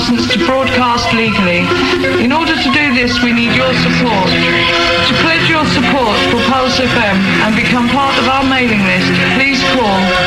licence to broadcast legally. In order to do this, we need your support. To pledge your support for Pulse FM and become part of our mailing list, please call